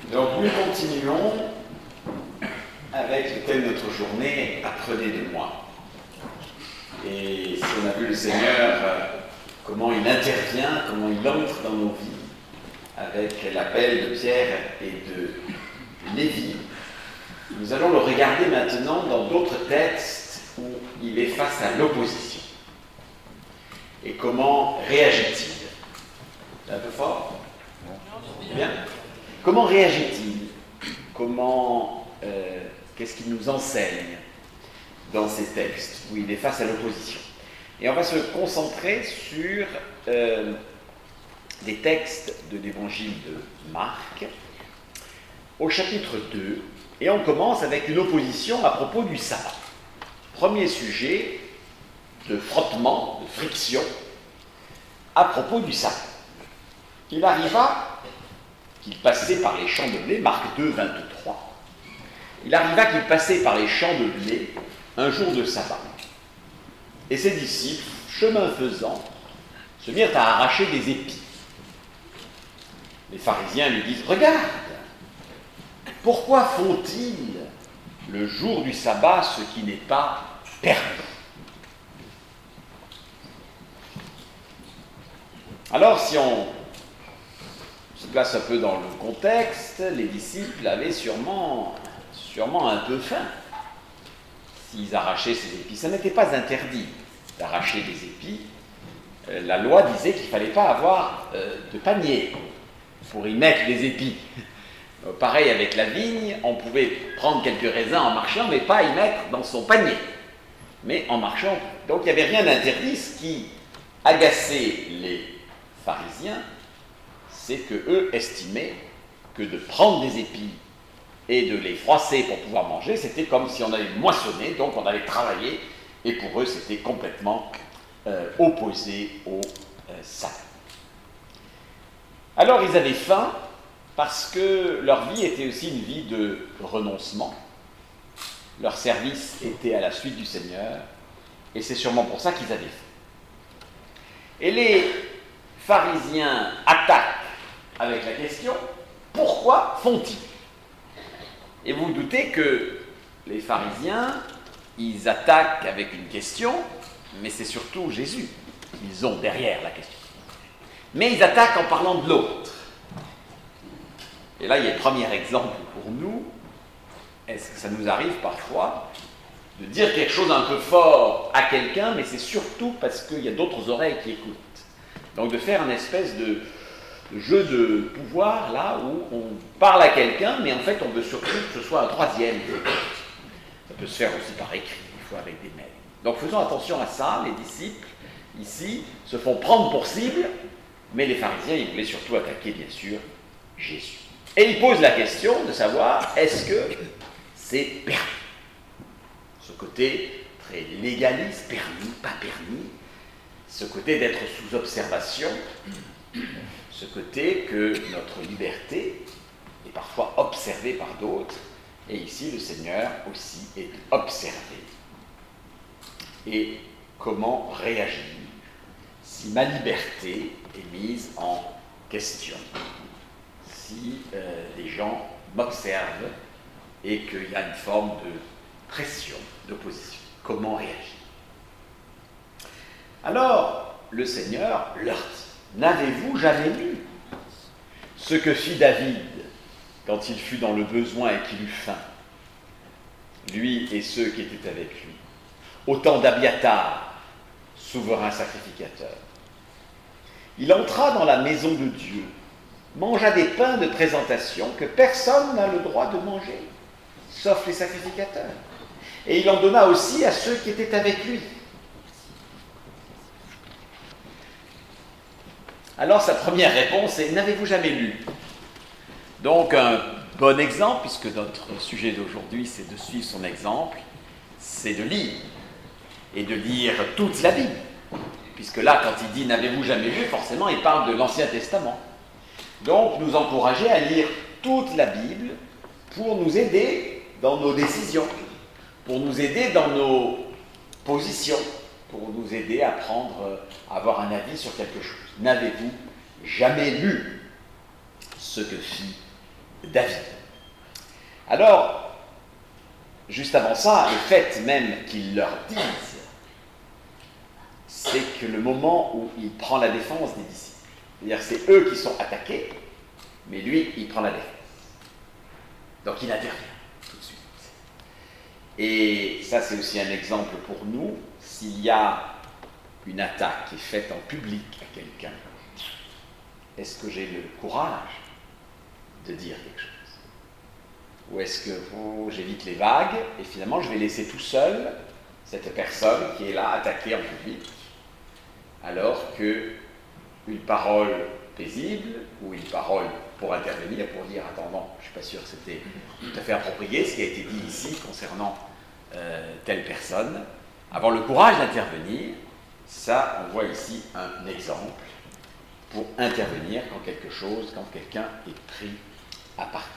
Donc nous continuons avec le thème de notre journée, apprenez de moi. Et si on a vu le Seigneur, comment il intervient, comment il entre dans nos vies, avec l'appel de Pierre et de Lévi, nous allons le regarder maintenant dans d'autres textes où il est face à l'opposition. Et comment réagit-il? C'est un peu fort? Bien. Comment réagit-il? Qu'est-ce qu'il nous enseigne dans ces textes où il est face à l'opposition? Et on va se concentrer sur des textes de l'évangile de Marc, au chapitre 2, et on commence avec une opposition à propos du sabbat. Premier sujet de frottement, de friction, à propos du sabbat. Il arriva qu'il passait par les champs de blé, Marc 2, 23. Il arriva qu'il passait par les champs de blé un jour de sabbat. Et ses disciples, chemin faisant, se mirent à arracher des épis. Les pharisiens lui disent « Regarde, pourquoi font-ils le jour du sabbat ce qui n'est pas permis ?» Alors, si on se place un peu dans le contexte, les disciples avaient sûrement un peu faim s'ils arrachaient ces épis. Ça n'était pas interdit d'arracher des épis. La loi disait qu'il ne fallait pas avoir de panier pour y mettre des épis. Pareil avec la vigne, on pouvait prendre quelques raisins en marchant, mais pas y mettre dans son panier. Mais en marchant, donc il n'y avait rien d'interdit. Ce qui agaçait les pharisiens, c'est qu'eux estimaient que de prendre des épis et de les froisser pour pouvoir manger, c'était comme si on allait moissonner, donc on allait travailler, et pour eux c'était complètement opposé au sabbat. Alors ils avaient faim parce que leur vie était aussi une vie de renoncement. Leur service était à la suite du Seigneur, et c'est sûrement pour ça qu'ils avaient faim. Et les pharisiens attaquent avec la question « Pourquoi font-ils » Et vous vous doutez que les pharisiens, ils attaquent avec une question, mais c'est surtout Jésus qu'ils ont derrière la question. Mais ils attaquent en parlant de l'autre. Et là, il y a le premier exemple pour nous. Est-ce que ça nous arrive parfois de dire quelque chose un peu fort à quelqu'un, mais c'est surtout parce qu'il y a d'autres oreilles qui écoutent. Donc de faire une espèce de jeu de pouvoir, là où on parle à quelqu'un, mais en fait on veut surtout que ce soit un troisième. Ça peut se faire aussi par écrit, des fois avec des mails. Donc faisons attention à ça, les disciples, ici, se font prendre pour cible, mais les pharisiens, ils voulaient surtout attaquer, bien sûr, Jésus. Et ils posent la question de savoir, est-ce que c'est permis? Ce côté très légaliste, permis, pas permis, ce côté d'être sous observation, ce côté que notre liberté est parfois observée par d'autres, et ici le Seigneur aussi est observé. Et comment réagir si ma liberté est mise en question, si les gens m'observent et qu'il y a une forme de pression, d'opposition? Comment réagir? Alors, le Seigneur leur dit, n'avez-vous jamais lu ce que fit David quand il fut dans le besoin et qu'il eut faim, lui et ceux qui étaient avec lui, au temps d'Abiathar, souverain sacrificateur? Il entra dans la maison de Dieu, mangea des pains de présentation que personne n'a le droit de manger, sauf les sacrificateurs. Et il en donna aussi à ceux qui étaient avec lui. Alors sa première réponse est « N'avez-vous jamais lu ?» Donc un bon exemple, puisque notre sujet d'aujourd'hui c'est de suivre son exemple, c'est de lire, et de lire toute la Bible. Puisque là, quand il dit « N'avez-vous jamais lu ?» forcément il parle de l'Ancien Testament. Donc nous encourager à lire toute la Bible pour nous aider dans nos décisions, pour nous aider dans nos positions, pour nous aider à avoir un avis sur quelque chose. N'avez-vous jamais lu ce que fit David. Alors, juste avant ça, le fait même qu'il leur dise, c'est que le moment où il prend la défense des disciples. C'est-à-dire c'est eux qui sont attaqués, mais lui, il prend la défense. Donc il intervient tout de suite. Et ça, c'est aussi un exemple pour nous. S'il y a une attaque qui est faite en public à quelqu'un, est-ce que j'ai le courage de dire quelque chose? Ou est-ce que j'évite les vagues et finalement je vais laisser tout seul cette personne qui est là attaquée en public, alors qu'une parole paisible ou une parole pour intervenir, pour dire « Attends, non, je ne suis pas sûr que c'était tout à fait approprié ce qui a été dit ici concernant telle personne », avoir le courage d'intervenir, ça, on voit ici un exemple pour intervenir quand quelqu'un est pris à partie.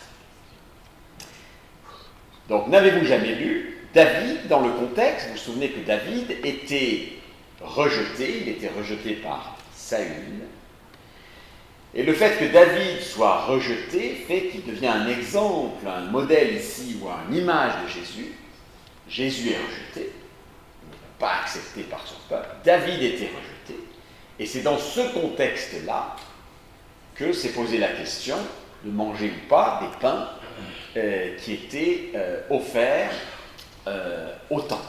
Donc, n'avez-vous jamais lu David, dans le contexte, vous vous souvenez que David était rejeté, il était rejeté par Saül, et le fait que David soit rejeté fait qu'il devient un exemple, un modèle ici, ou une image de Jésus. Jésus est rejeté, pas accepté par son peuple, David était rejeté, et c'est dans ce contexte-là que s'est posée la question de manger ou pas des pains qui étaient offerts au temple.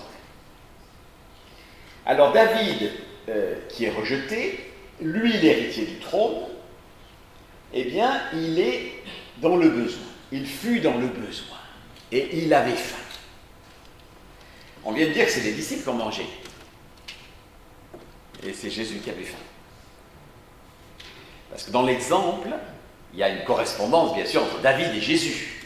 Alors David, qui est rejeté, lui l'héritier du trône, eh bien, il est dans le besoin. Il fut dans le besoin. Et il avait faim. On vient de dire que c'est les disciples qui ont mangé. Et c'est Jésus qui avait faim. Parce que dans l'exemple, il y a une correspondance, bien sûr, entre David et Jésus.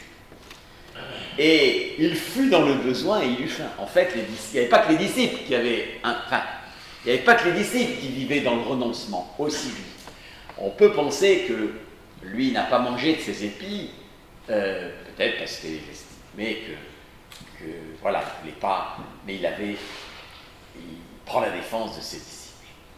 Et il fut dans le besoin et il eut faim. En fait, il n'y avait pas que les disciples qui avaient faim. Il n'y avait pas que les disciples qui vivaient dans le renoncement, aussi lui. On peut penser que lui n'a pas mangé de ses épis, peut-être parce qu'il estimait que voilà, il ne voulait pas, mais il prend la défense de ses disciples.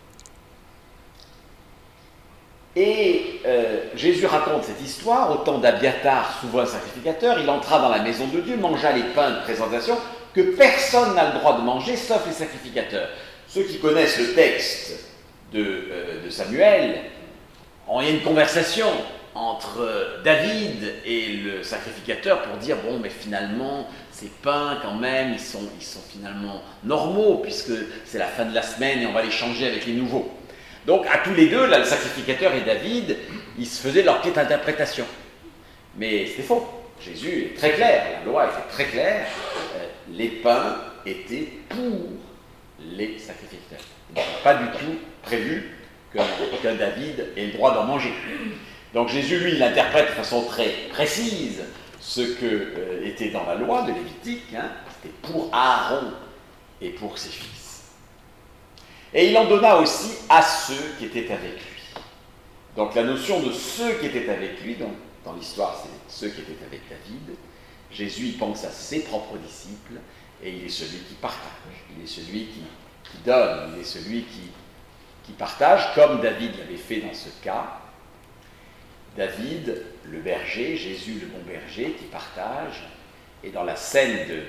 Et Jésus raconte cette histoire, au temps d'Abiatar, souverain sacrificateur, il entra dans la maison de Dieu, mangea les pains de présentation, que personne n'a le droit de manger, sauf les sacrificateurs. Ceux qui connaissent le texte de Samuel, il y a une conversation entre David et le sacrificateur pour dire, bon, mais finalement, ces pains, quand même, ils sont finalement normaux, puisque c'est la fin de la semaine et on va les changer avec les nouveaux. Donc, à tous les deux, là, le sacrificateur et David, ils se faisaient leur petite interprétation. Mais c'est faux. Jésus est très clair, la loi était très claire, les pains étaient pour les sacrificateurs. Il n'est pas du tout prévu qu'un David ait le droit d'en manger. Donc Jésus, lui, il interprète de façon très précise ce que était dans la loi de Lévitique, c'était pour Aaron et pour ses fils. Et il en donna aussi à ceux qui étaient avec lui. Donc la notion de ceux qui étaient avec lui, donc, dans l'histoire, c'est ceux qui étaient avec David. Jésus, il pense à ses propres disciples, et il est celui qui partage, il est celui qui donne, il est celui qui partage, comme David l'avait fait dans ce cas. David, le berger, Jésus, le bon berger, qui partage, et dans la scène de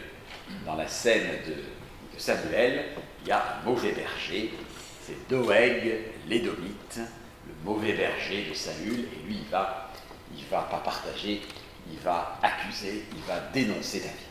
Samuel, il y a un mauvais berger, c'est Doeg, l'édomite, le mauvais berger de Saül, et lui, il va pas partager, il va accuser, il va dénoncer David.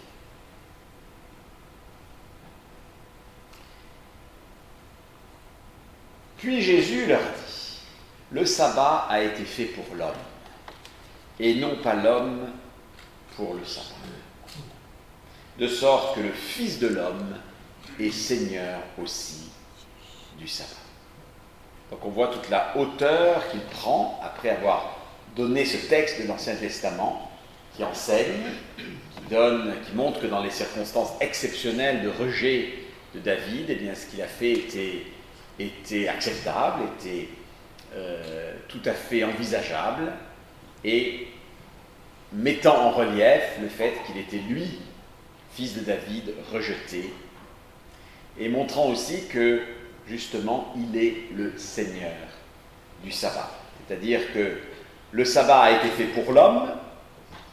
Puis Jésus leur dit, le sabbat a été fait pour l'homme, et non pas l'homme pour le sabbat. De sorte que le Fils de l'homme est Seigneur aussi du sabbat. Donc on voit toute la hauteur qu'il prend après avoir donné ce texte de l'Ancien Testament qui enseigne, qui montre que dans les circonstances exceptionnelles de rejet de David, eh bien, ce qu'il a fait était acceptable, était tout à fait envisageable, et mettant en relief le fait qu'il était lui, fils de David, rejeté, et montrant aussi que justement il est le Seigneur du sabbat. C'est-à-dire que le sabbat a été fait pour l'homme,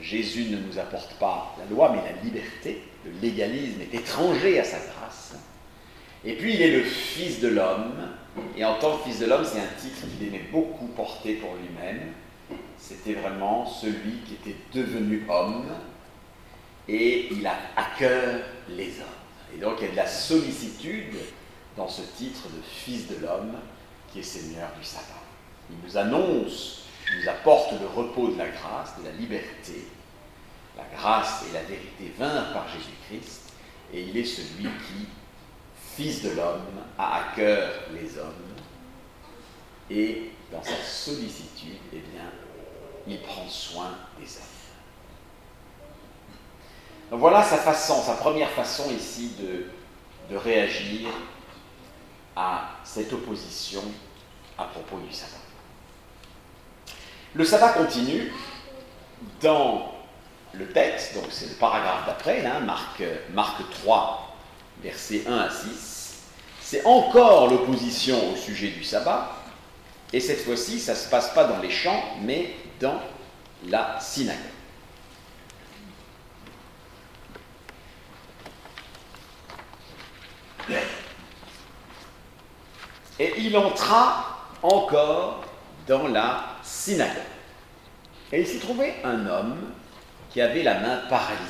Jésus ne nous apporte pas la loi, mais la liberté. Le légalisme est étranger à sa grâce. Et puis il est le Fils de l'homme, et en tant que Fils de l'homme, c'est un titre qu'il aimait beaucoup porter pour lui-même. C'était vraiment celui qui était devenu homme, et il a à cœur les hommes. Et donc il y a de la sollicitude dans ce titre de Fils de l'homme, qui est Seigneur du sabbat. Il nous annonce, il nous apporte le repos de la grâce, de la liberté. La grâce et la vérité vinrent par Jésus-Christ, et il est celui qui, Fils de l'homme, a à cœur les hommes, et dans sa sollicitude, eh bien, il prend soin des hommes. Donc voilà sa première façon ici de réagir à cette opposition à propos du sabbat. Le sabbat continue dans le texte, donc c'est le paragraphe d'après, Marc 3, versets 1 à 6. C'est encore l'opposition au sujet du sabbat, et cette fois-ci, ça ne se passe pas dans les champs, mais dans la synagogue. Et il entra encore dans la synagogue. Et il s'y trouvait un homme qui avait la main paralysée.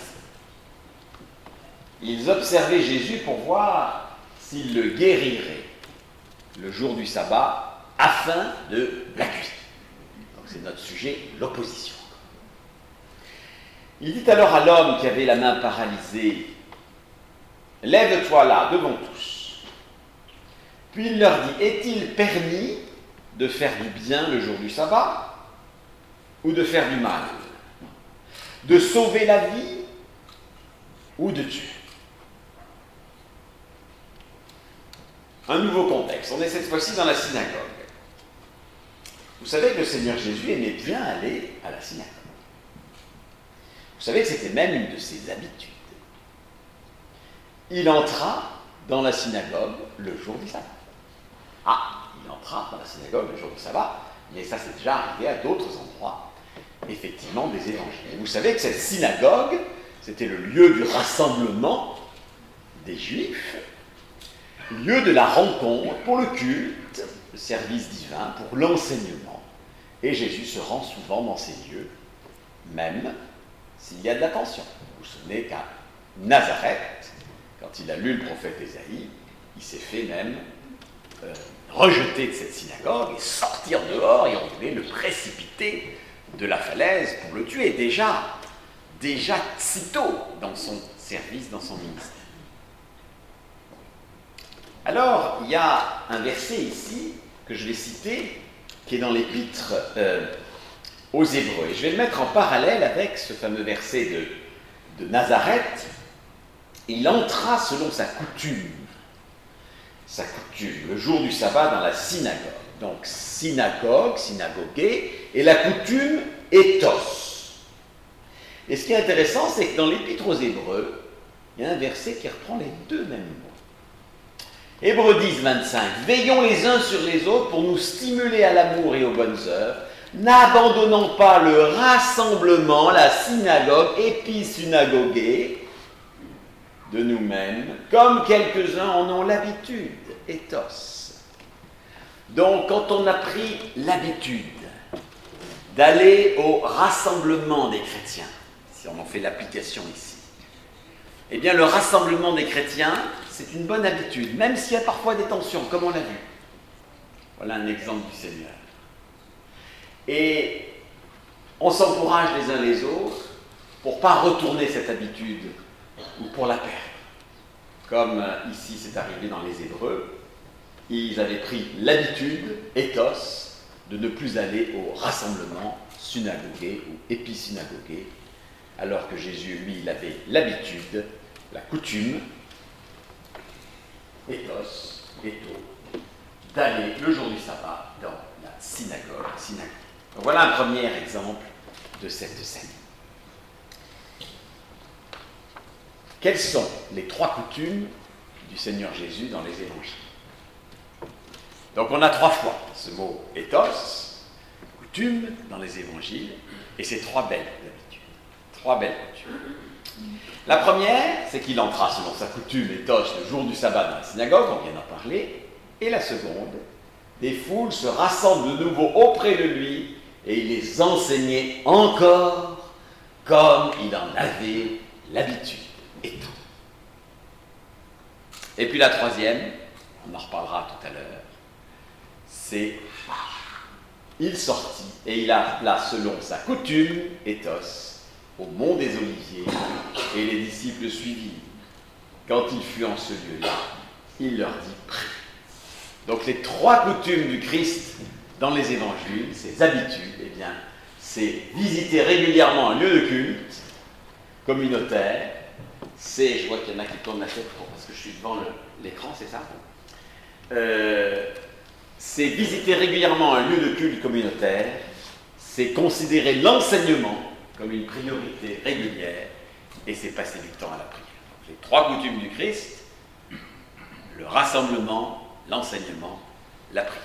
Ils observaient Jésus pour voir s'il le guérirait le jour du sabbat afin de l'accuser. Donc c'est notre sujet, l'opposition. Il dit alors à l'homme qui avait la main paralysée, « Lève-toi là, devant tous. » Puis il leur dit, « Est-il permis de faire du bien le jour du sabbat ou de faire du mal ? De sauver la vie ou de tuer ?» Un nouveau contexte. On est cette fois-ci dans la synagogue. Vous savez que le Seigneur Jésus aimait bien aller à la synagogue. Vous savez que c'était même une de ses habitudes. Il entra dans la synagogue le jour du sabbat. Il entra dans la synagogue le jour du sabbat, mais ça c'est déjà arrivé à d'autres endroits, effectivement, des évangiles. Et vous savez que cette synagogue, c'était le lieu du rassemblement des Juifs, lieu de la rencontre pour le culte, le service divin, pour l'enseignement. Et Jésus se rend souvent dans ces lieux, même s'il y a de la tension. Vous vous souvenez qu'à Nazareth, quand il a lu le prophète Ésaïe, il s'est fait même rejeter de cette synagogue et sortir dehors, et on voulait le précipiter de la falaise pour le tuer, déjà si tôt dans son service, dans son ministère. Alors, il y a un verset ici, que je vais citer, qui est dans l'épître aux Hébreux. Et je vais le mettre en parallèle avec ce fameux verset de Nazareth. Il entra selon sa coutume, le jour du sabbat dans la synagogue. Donc, synagogue, synagogué, et la coutume, ethos. Et ce qui est intéressant, c'est que dans l'épître aux Hébreux, il y a un verset qui reprend les deux mêmes mots. Hébreux 10, 25. Veillons les uns sur les autres pour nous stimuler à l'amour et aux bonnes œuvres, n'abandonnant pas le rassemblement, la synagogue, épisynagogué, de nous-mêmes, comme quelques-uns en ont l'habitude, ethos. Donc, quand on a pris l'habitude d'aller au rassemblement des chrétiens, si on en fait l'application ici, eh bien, le rassemblement des chrétiens, c'est une bonne habitude, même s'il y a parfois des tensions, comme on l'a vu. Voilà un exemple du Seigneur. Et on s'encourage les uns les autres pour ne pas retourner cette habitude ou pour la perdre. Comme ici c'est arrivé dans les Hébreux, ils avaient pris l'habitude, ethos, de ne plus aller au rassemblement synagogué ou épisynagogué, alors que Jésus, lui, il avait l'habitude, la coutume, ethos, d'aller le jour du sabbat dans la synagogue. Donc voilà un premier exemple de cette scène. Quelles sont les trois coutumes du Seigneur Jésus dans les évangiles? Donc on a trois fois ce mot ethos, coutume dans les évangiles, et ces trois belles habitudes. 3 belles coutumes. La première, c'est qu'il entra selon sa coutume éthos le jour du sabbat dans la synagogue, on vient d'en parler. Et la seconde, des foules se rassemblent de nouveau auprès de lui et il les enseignait encore comme il en avait l'habitude et tout. Et puis la troisième, on en reparlera tout à l'heure, c'est il sortit et il alla selon sa coutume éthos au mont des Oliviers et les disciples le suivirent. Quand il fut en ce lieu-là, il leur dit prie. Donc les 3 coutumes du Christ dans les évangiles, ses habitudes, eh bien, c'est visiter régulièrement un lieu de culte communautaire. C'est, je vois qu'il y en a qui tournent la tête parce que je suis devant l'écran, c'est ça ? C'est visiter régulièrement un lieu de culte communautaire, c'est considérer l'enseignement comme une priorité régulière et c'est passer du temps à la prière. Donc, les 3 coutumes du Christ, le rassemblement, l'enseignement, la prière.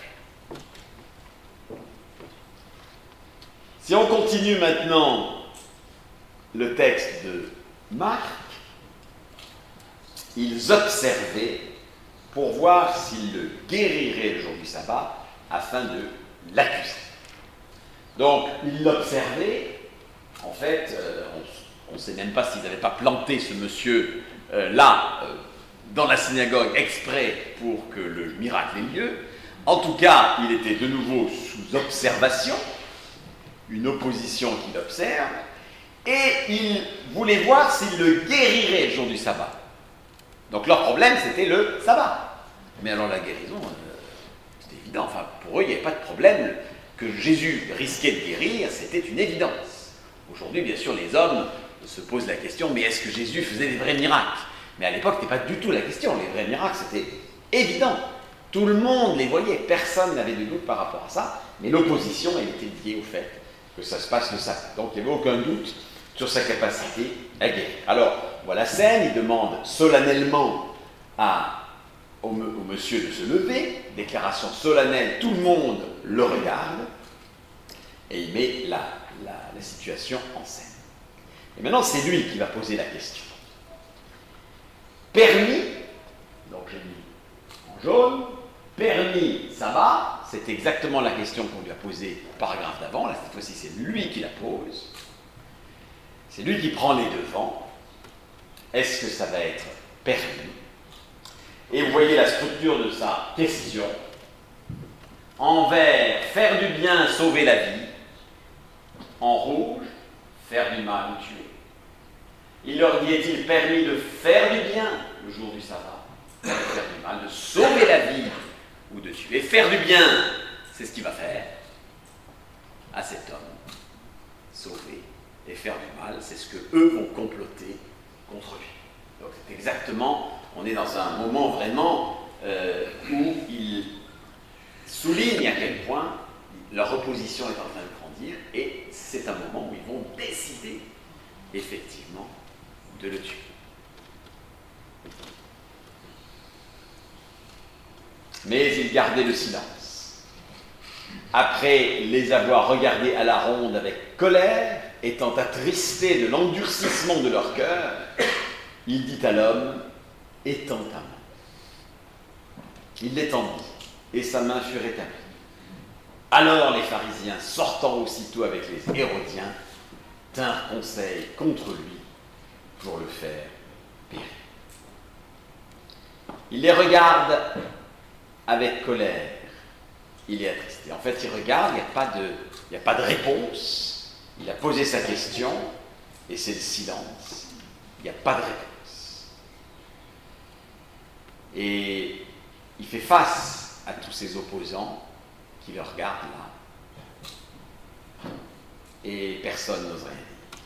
Si on continue maintenant le texte de Marc, ils observaient pour voir s'il le guérirait le jour du sabbat afin de l'accuser. Donc, ils l'observaient. En fait, on ne sait même pas s'ils n'avaient pas planté ce monsieur là, dans la synagogue, exprès pour que le miracle ait lieu. En tout cas, il était de nouveau sous observation, une opposition qu'il observe, et il voulait voir s'il le guérirait le jour du sabbat. Donc leur problème, c'était le sabbat. Mais alors la guérison, c'était évident. Enfin, pour eux, il n'y avait pas de problème. Que Jésus risquait de guérir, c'était une évidence. Aujourd'hui, bien sûr, les hommes se posent la question, mais est-ce que Jésus faisait des vrais miracles ? Mais à l'époque, ce n'était pas du tout la question. Les vrais miracles, c'était évident. Tout le monde les voyait. Personne n'avait de doute par rapport à ça. Mais l'opposition, elle était liée au fait que ça se passe le sabbat. Donc, il n'y avait aucun doute sur sa capacité à guérir. Alors, voilà la scène. Il demande solennellement au monsieur de se lever. Déclaration solennelle, tout le monde le regarde. Et il met la situation en scène. Et maintenant, c'est lui qui va poser la question. Permis, donc j'ai mis en jaune, permis, sabbat, c'est exactement la question qu'on lui a posée au paragraphe d'avant. Là, cette fois-ci, c'est lui qui la pose. C'est lui qui prend les devants. Est-ce que ça va être permis ? Et vous voyez la structure de sa question. En vert, faire du bien, sauver la vie. En rouge, faire du mal ou tuer. Il leur dit, est-il permis de faire du bien le jour du sabbat, de faire du mal, de sauver la vie ou de tuer. Faire du bien, c'est ce qu'il va faire à cet homme. Sauver et faire du mal, c'est ce que eux vont comploter contre lui. Donc c'est exactement, on est dans un moment vraiment où il souligne à quel point leur opposition est en train de grandir et c'est un moment où ils vont décider effectivement de le tuer. Mais il gardait le silence. Après les avoir regardés à la ronde avec colère, étant attristé de l'endurcissement de leur cœur, il dit à l'homme, étends ta main. Il l'étendit, et sa main fut rétablie. Alors les pharisiens, sortant aussitôt avec les Hérodiens, tinrent conseil contre lui pour le faire périr. Il les regarde avec colère. Il est attristé. En fait, il regarde, il n'y a pas de réponse. Il a posé sa question, et c'est le silence. Il n'y a pas de réponse. Et il fait face à tous ses opposants qui le regardent là. Et personne n'ose rien dire.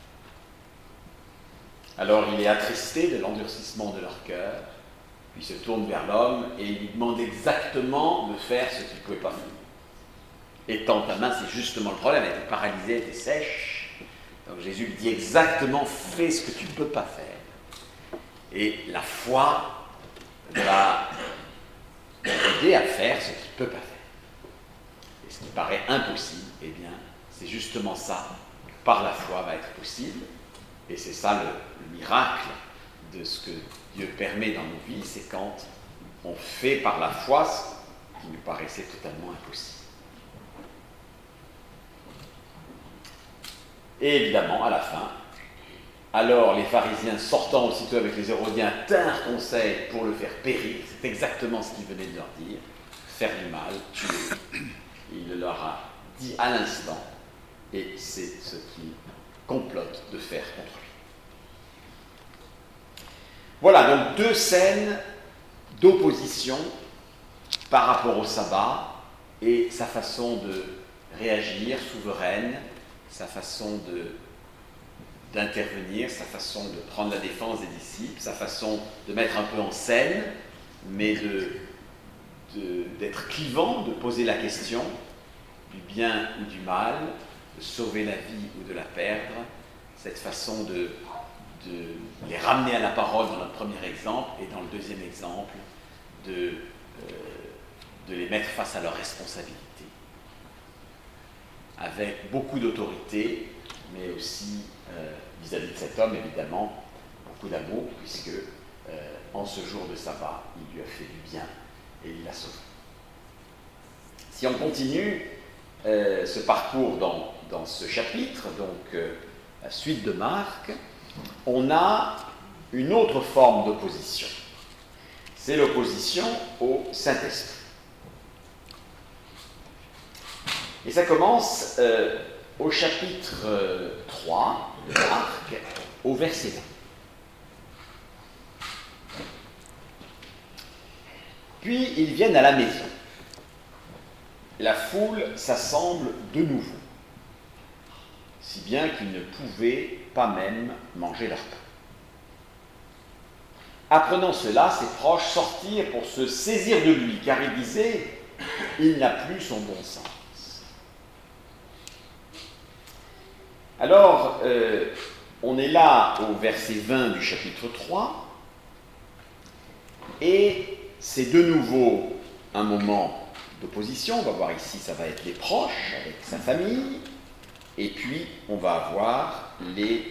Alors il est attristé de l'endurcissement de leur cœur, puis il se tourne vers l'homme et il lui demande exactement de faire ce qu'il ne pouvait pas faire. Étends ta main, c'est justement le problème, elle était paralysée, elle était sèche. Donc Jésus lui dit exactement, fais ce que tu ne peux pas faire. Et la foi va aider à faire ce qu'il ne peut pas faire. Et ce qui paraît impossible, eh bien, c'est justement ça, par la foi, va être possible. Et c'est ça le miracle de ce que Dieu permet dans nos vies, c'est quand on fait par la foi ce qui nous paraissait totalement impossible. Et évidemment, à la fin, alors les pharisiens sortant aussitôt avec les Hérodiens tinrent conseil pour le faire périr. C'est exactement ce qu'il venait de leur dire. Faire du mal, tuer. Il le leur a dit à l'instant, et c'est ce qu'il complote de faire contre lui. Voilà donc deux scènes d'opposition par rapport au sabbat et sa façon de réagir souveraine, sa façon d'intervenir, sa façon de prendre la défense des disciples, sa façon de mettre un peu en scène, mais d'être clivant, de poser la question du bien ou du mal, de sauver la vie ou de la perdre, cette façon de les ramener à la parole dans notre premier exemple et dans le deuxième exemple de les mettre face à leurs responsabilités avec beaucoup d'autorité, mais aussi vis-à-vis de cet homme évidemment beaucoup d'amour, puisque en ce jour de sabbat il lui a fait du bien et il l'a sauvé. Si on continue ce parcours dans ce chapitre, donc la suite de Marc, on a une autre forme d'opposition. C'est l'opposition au Saint-Esprit. Et ça commence au chapitre 3 de Marc, au verset 20. Puis ils viennent à la maison. La foule s'assemble de nouveau, si bien qu'ils ne pouvaient pas même manger leur pain. Apprenant cela, ses proches sortirent pour se saisir de lui, car ils disaient « Il n'a plus son bon sens ». Alors, on est là au verset 20 du chapitre 3, et c'est de nouveau un moment d'opposition. On va voir ici, ça va être les proches avec sa famille, et puis on va avoir les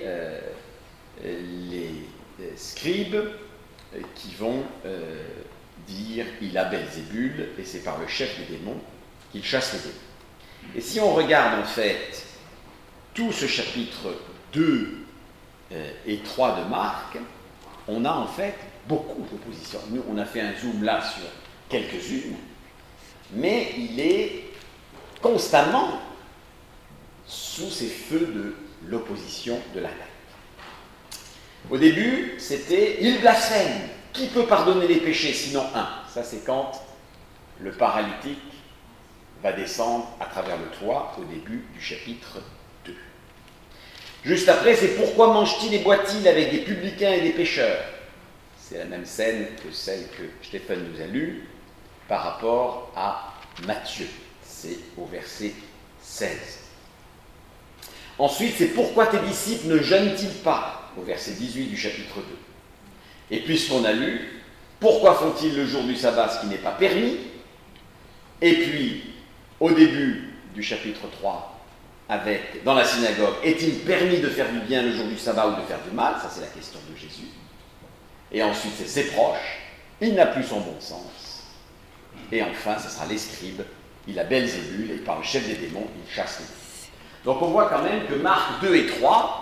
scribes qui vont dire il a Belzébul et c'est par le chef des démons qu'il chasse les démons. Et si on regarde en fait tout ce chapitre 2 et 3 de Marc, on a en fait beaucoup d'oppositions. Nous, on a fait un zoom là sur quelques-unes, mais il est constamment sous ces feux de l'opposition de la tête. Au début, c'était « il blasphème ». Qui peut pardonner les péchés sinon un? Ça, c'est quand le paralytique va descendre à travers le toit au début du chapitre 2. Juste après, c'est « pourquoi mange-t-il et boit-il avec des publicains et des pécheurs ?» C'est la même scène que celle que Stéphane nous a lue par rapport à Matthieu. C'est au verset 16. Ensuite, c'est « pourquoi tes disciples ne jeûnent-ils pas ?» au verset 18 du chapitre 2. Et puisqu'on a lu « pourquoi font-ils le jour du sabbat ce qui n'est pas permis ?» Et puis, au début du chapitre 3, avec, dans la synagogue, « est-il permis de faire du bien le jour du sabbat ou de faire du mal ?» Ça, c'est la question de Jésus. Et ensuite, c'est ses proches. Il n'a plus son bon sens. Et enfin, ce sera les scribes. Il a Belzébul et par le chef des démons, il chasse les démons. Donc on voit quand même que Marc 2 et 3,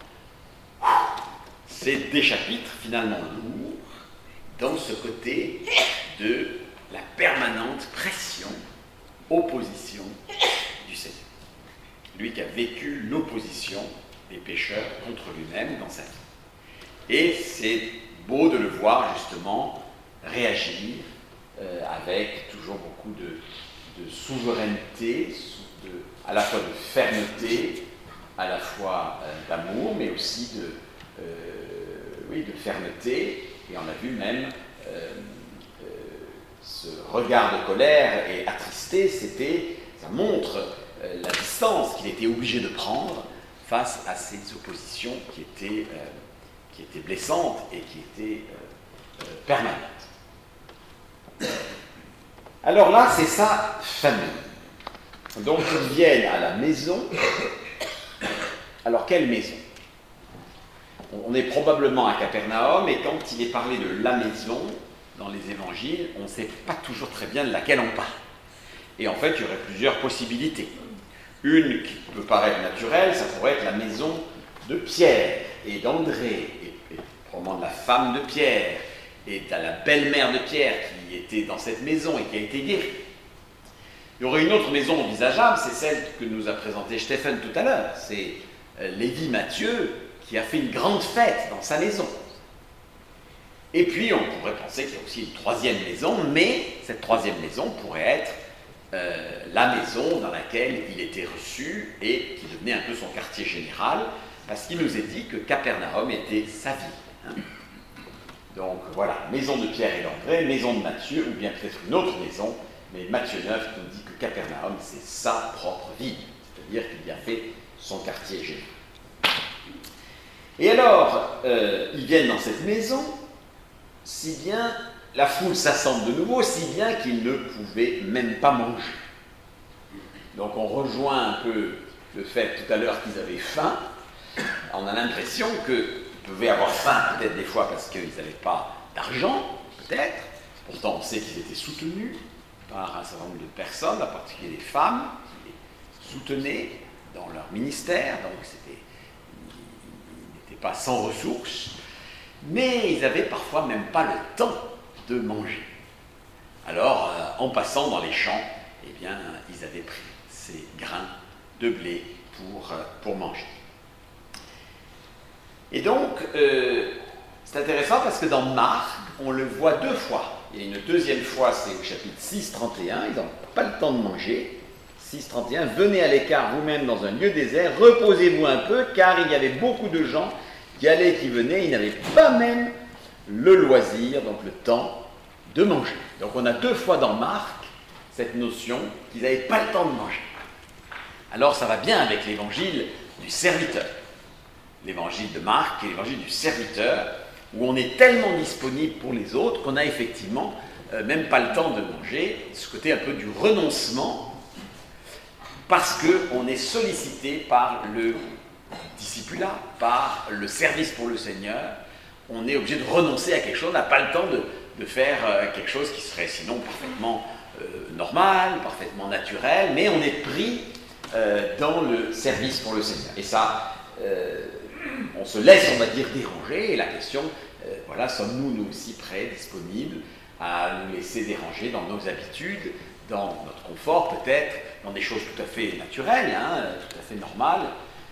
c'est des chapitres finalement lourds dans ce côté de la permanente pression, opposition du Seigneur. Lui qui a vécu l'opposition des pécheurs contre lui-même dans sa vie. Et c'est beau de le voir justement réagir avec toujours beaucoup de souveraineté, à la fois de fermeté, à la fois d'amour, mais aussi de fermeté. Et on a vu même ce regard de colère et attristé, ça montre la distance qu'il était obligé de prendre face à ces oppositions qui étaient blessantes et qui étaient permanentes. Alors là, c'est sa famille. Donc ils viennent à la maison. Alors quelle maison? on est probablement à Capernaum, et quand il est parlé de la maison dans les évangiles, on ne sait pas toujours très bien de laquelle on parle. Et en fait, il y aurait plusieurs possibilités. Une qui peut paraître naturelle, ça pourrait être la maison de Pierre et d'André, et probablement de la femme de Pierre, et de la belle-mère de Pierre qui était dans cette maison et qui a été guérie. Il y aurait une autre maison envisageable, c'est celle que nous a présentée Stéphane tout à l'heure. C'est Lévi Matthieu qui a fait une grande fête dans sa maison. Et puis on pourrait penser qu'il y a aussi une troisième maison, mais cette troisième maison pourrait être la maison dans laquelle il était reçu et qui devenait un peu son quartier général, parce qu'il nous est dit que Capernaum était sa ville. Hein. Donc voilà, maison de Pierre et d'André, maison de Matthieu, ou bien peut-être une autre maison, mais Matthieu 9 nous dit que Capernaum, c'est sa propre ville, c'est-à-dire qu'il y a fait son quartier général. Et alors, ils viennent dans cette maison, si bien, la foule s'assemble de nouveau, si bien qu'ils ne pouvaient même pas manger. Donc on rejoint un peu le fait tout à l'heure qu'ils avaient faim. On a l'impression qu'ils pouvaient avoir faim peut-être des fois parce qu'ils n'avaient pas d'argent, peut-être. Pourtant on sait qu'ils étaient soutenus par un certain nombre de personnes, en particulier des femmes, qui les soutenaient dans leur ministère, donc ils n'étaient pas sans ressources, mais ils n'avaient parfois même pas le temps de manger. Alors, en passant dans les champs, eh bien, ils avaient pris ces grains de blé pour manger. Et donc, c'est intéressant parce que dans Marc, on le voit deux fois. Il y a une deuxième fois, c'est au chapitre 6, 31, ils n'ont pas le temps de manger. 6, 31, venez à l'écart vous-même dans un lieu désert, reposez-vous un peu, car il y avait beaucoup de gens qui allaient et qui venaient, ils n'avaient pas même le loisir, donc le temps de manger. Donc on a deux fois dans Marc cette notion qu'ils n'avaient pas le temps de manger. Alors ça va bien avec l'évangile du serviteur. L'évangile de Marc et l'évangile du serviteur, où on est tellement disponible pour les autres qu'on n'a effectivement même pas le temps de manger, ce côté un peu du renoncement, parce qu'on est sollicité par le discipulat, par le service pour le Seigneur. On est obligé de renoncer à quelque chose, on n'a pas le temps de faire quelque chose qui serait sinon parfaitement normal, parfaitement naturel, mais on est pris dans le service pour le Seigneur. Et ça, on se laisse, on va dire, déranger, et la question, voilà, sommes-nous aussi prêts, disponibles à nous laisser déranger dans nos habitudes, dans notre confort peut-être, dans des choses tout à fait naturelles, hein, tout à fait normales,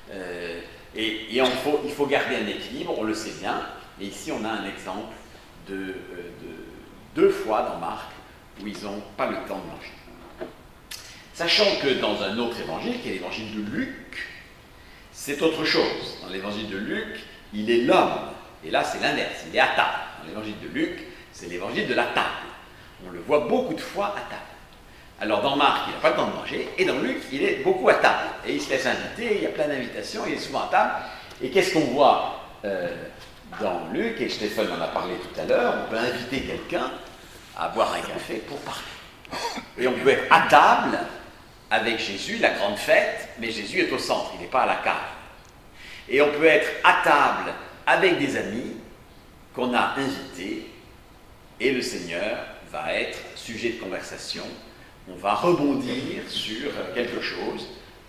et il faut garder un équilibre, on le sait bien, et ici on a un exemple de deux fois dans Marc où ils n'ont pas le temps de manger. Sachant que dans un autre évangile, qui est l'évangile de Luc, c'est autre chose. Dans l'évangile de Luc, il est l'homme, et là c'est l'inverse, il est à table. Dans l'évangile de Luc, c'est l'évangile de la table. On le voit beaucoup de fois à table. Alors dans Marc, il n'a pas le temps de manger, et dans Luc, il est beaucoup à table. Et il se laisse inviter, il y a plein d'invitations, il est souvent à table. Et qu'est-ce qu'on voit dans Luc, et Stéphane en a parlé tout à l'heure, on peut inviter quelqu'un à boire un café pour parler. Et on peut être à table avec Jésus, la grande fête, mais Jésus est au centre, il n'est pas à la cave. Et on peut être à table avec des amis qu'on a invités, et le Seigneur va être sujet de conversation. On va rebondir sur quelque chose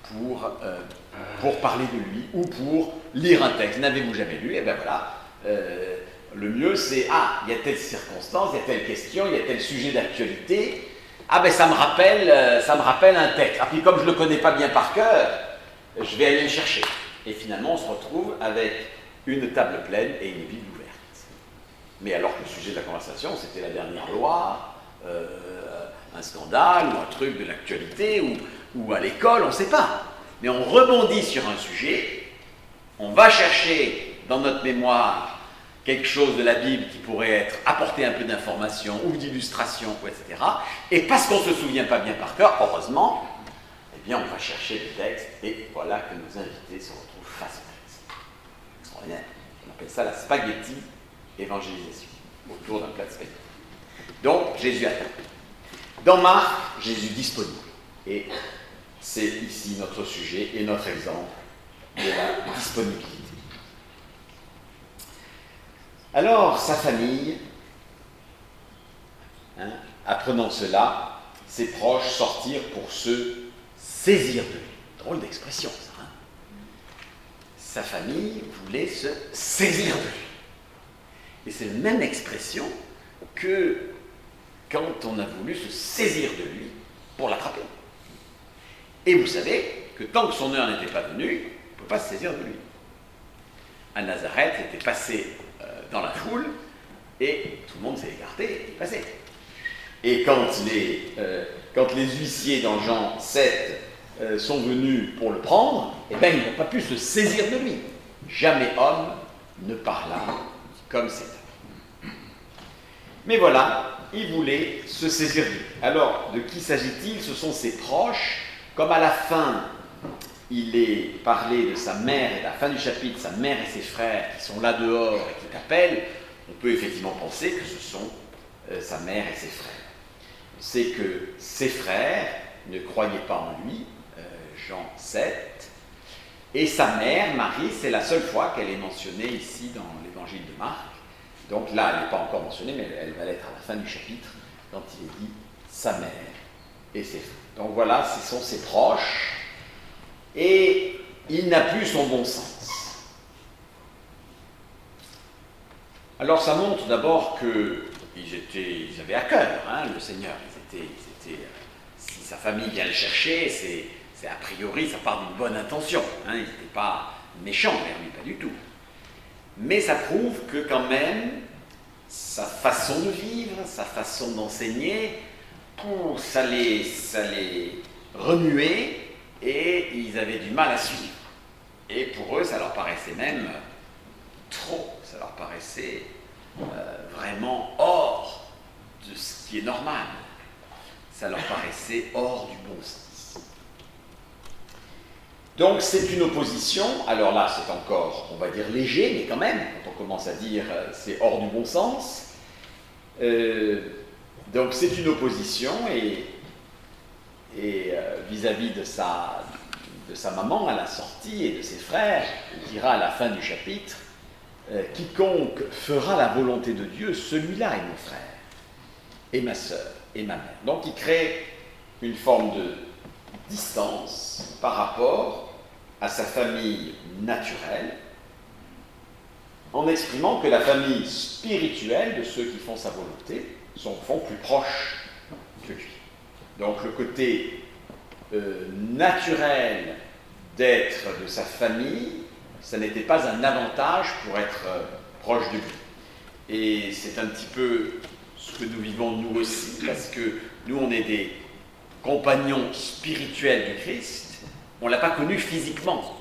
pour parler de lui ou pour lire un texte. N'avez-vous jamais lu? Eh bien voilà, le mieux c'est, il y a telle circonstance, il y a telle question, il y a tel sujet d'actualité. Ça me rappelle un texte. Puis comme je ne le connais pas bien par cœur, je vais aller le chercher. Et finalement, on se retrouve avec une table pleine et une Bible ouverte. Mais alors que le sujet de la conversation, c'était la dernière loi, un scandale ou un truc de l'actualité ou à l'école, on ne sait pas. Mais on rebondit sur un sujet, on va chercher dans notre mémoire quelque chose de la Bible qui pourrait apporter un peu d'information ou d'illustration, etc. Et parce qu'on ne se souvient pas bien par cœur, heureusement, eh bien on va chercher le texte et voilà que nos invités se retrouvent face au texte. Extraordinaire. On appelle ça la spaghetti évangélisation, autour d'un plat de spaghetti. Donc Jésus attend. Dans Marc, Jésus disponible. Et c'est ici notre sujet et notre exemple de la disponibilité. Alors, sa famille, apprenant cela, ses proches sortirent pour se saisir de lui. Drôle d'expression, ça. Sa famille voulait se saisir de lui. Et c'est la même expression que quand on a voulu se saisir de lui pour l'attraper. Et vous savez que tant que son heure n'était pas venue, on ne peut pas se saisir de lui. À Nazareth, il était passé dans la foule, et tout le monde s'est écarté et est passé. Et quand les huissiers dans Jean 7 sont venus pour le prendre, eh bien, ils n'ont pas pu se saisir de lui. Jamais homme ne parla comme cet homme. Mais voilà, il voulait se saisir de lui. Alors, de qui s'agit-il? Ce sont ses proches. Comme à la fin, il est parlé de sa mère, et à la fin du chapitre, sa mère et ses frères qui sont là dehors et qui l'appellent, on peut effectivement penser que ce sont sa mère et ses frères. C'est que ses frères ne croyaient pas en lui, Jean 7, et sa mère, Marie, c'est la seule fois qu'elle est mentionnée ici dans l'évangile de Marc. Donc là, elle n'est pas encore mentionnée, mais elle va l'être à la fin du chapitre, quand il est dit sa mère et ses frères. Donc voilà, ce sont ses proches, et il n'a plus son bon sens. Alors ça montre d'abord qu'ils avaient à cœur, le Seigneur. Si sa famille vient le chercher, c'est a priori, ça part d'une bonne intention. Ils n'étaient pas méchants vers lui, pas du tout. Mais ça prouve que quand même, sa façon de vivre, sa façon d'enseigner, ça les remuait, et ils avaient du mal à suivre. Et pour eux, ça leur paraissait même trop, ça leur paraissait vraiment hors de ce qui est normal. Ça leur paraissait hors du bon sens. Donc c'est une opposition, alors là c'est encore, on va dire léger, mais quand même, quand on commence à dire c'est hors du bon sens, donc c'est une opposition, et vis-à-vis de sa maman à la sortie et de ses frères, il dira à la fin du chapitre, quiconque fera la volonté de Dieu, celui-là est mon frère, et ma sœur, et ma mère. Donc il crée une forme de distance par rapport à sa famille naturelle, en exprimant que la famille spirituelle de ceux qui font sa volonté sont plus proches que lui. Donc le côté naturel d'être de sa famille, ça n'était pas un avantage pour être proche de lui. Et c'est un petit peu ce que nous vivons nous aussi, parce que nous on est des compagnons spirituels du Christ, on ne l'a pas connu physiquement.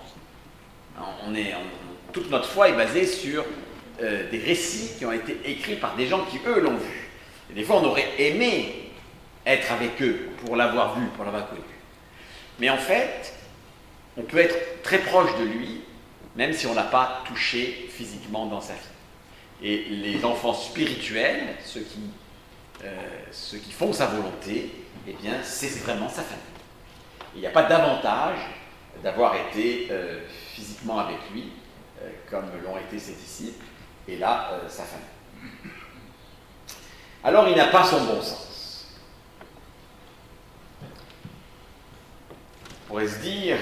Toute notre foi est basée sur des récits qui ont été écrits par des gens qui, eux, l'ont vu. Et des fois, on aurait aimé être avec eux pour l'avoir vu, pour l'avoir connu. Mais en fait, on peut être très proche de lui, même si on n'a pas touché physiquement dans sa vie. Et les enfants spirituels, ceux qui font sa volonté, eh bien, c'est vraiment sa famille. Il n'y a pas d'avantage d'avoir été physiquement avec lui, comme l'ont été ses disciples, et là, sa famille. Alors, il n'a pas son bon sens. On pourrait se dire,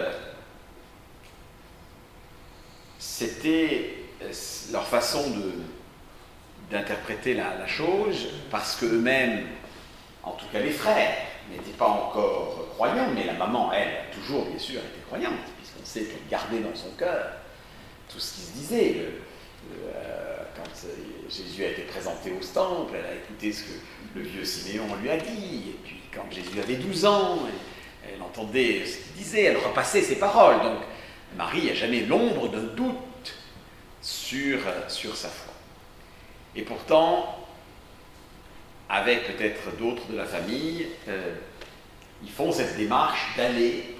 c'était leur façon d'interpréter la chose, parce qu'eux-mêmes, en tout cas les frères, n'étaient pas encore croyants, mais la maman, elle, a toujours, bien sûr, été croyante, puisqu'on sait qu'elle gardait dans son cœur tout ce qui se disait. Quand Jésus a été présenté au temple, elle a écouté ce que le vieux Siméon lui a dit, et puis quand Jésus avait 12 ans, elle entendait ce qu'il disait, elle repassait ses paroles. Donc Marie n'a jamais l'ombre d'un doute sur sa foi. Et pourtant, avec peut-être d'autres de la famille, ils font cette démarche d'aller